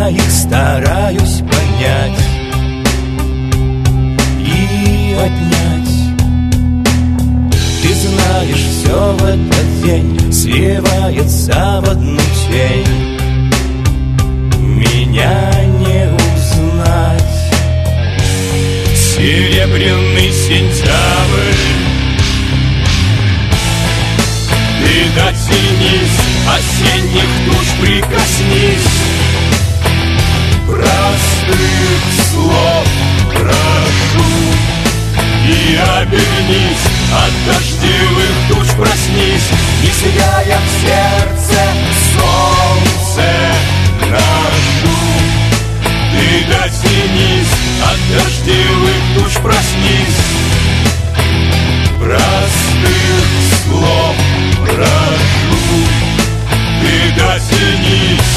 Я их стараюсь понять и отнять. Ты знаешь, все в этот день сливается в одну тень. Меня не узнать. Серебряный сентябрь, ты дотянись, осенних туч прикоснись. Простых слов прошу и обернись, от дождевых туч проснись. Не сияя в сердце солнце нашу, ты дотянись, от дождевых туч проснись. Простых слов прошу, ты дотянись.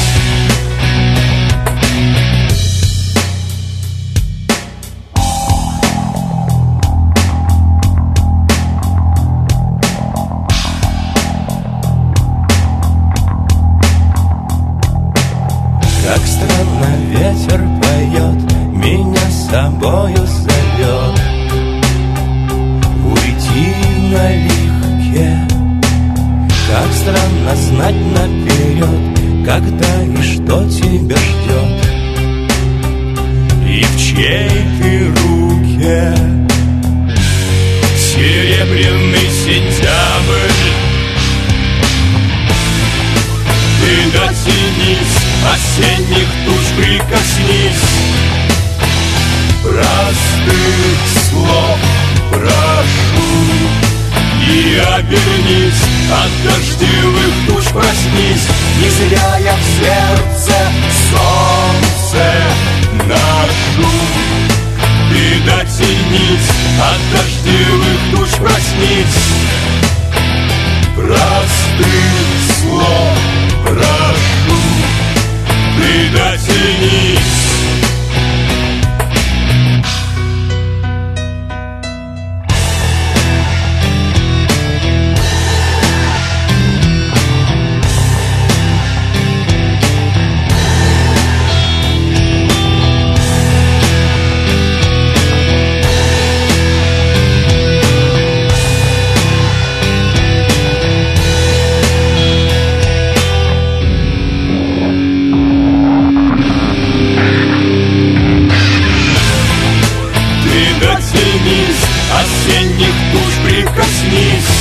Как странно ветер поет, меня с собою зовет. Уйти налегке. Как странно знать наперед, когда и что тебя ждет. И в чьей ты руке. Серебряный сентябрь, ты дотянись, осенних туч прикоснись. Простых слов прошу и обернись, от дождевых туч проснись. Не зря я в сердце солнце ношу. Ты дотянись, от дождевых туч проснись. Простых слов прошу, ты дотянись. Осенних туч прикоснись.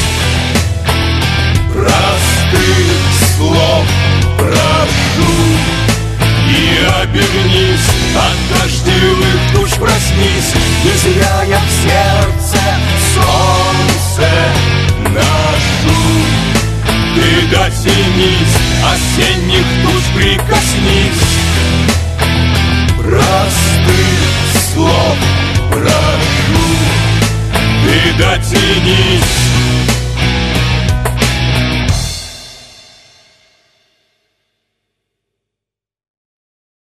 Простых слов прошу и обернись, от дождевых туч проснись. Не зря я в сердце солнце ношу. Ты дотянись, осенних туч прикоснись. Простых слов прошу, ты дотянись.